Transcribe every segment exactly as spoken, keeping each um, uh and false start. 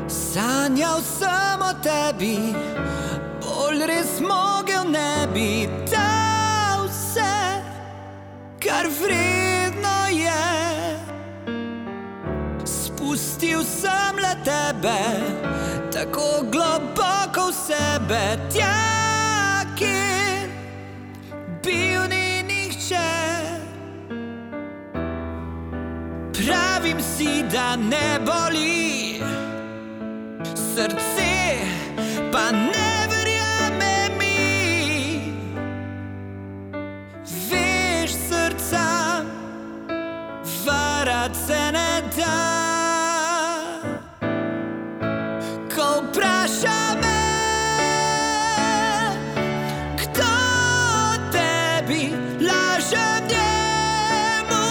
Sanjal sem o tebi, bolj res mogel ne bi. Dal vse, kar vredno je. Spustil sem le tebe, tako globoko v sebe, tja, kjer bil ni nihče. Pravim si, da ne boli, srce pa ne verjame mi. Veš, srca varat se ne da. Ko vpraša me, kdo tebi, lažem njemu,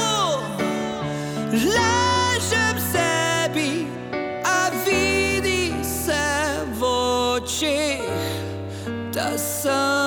lažem sebi, a vidi se v očeh, da sem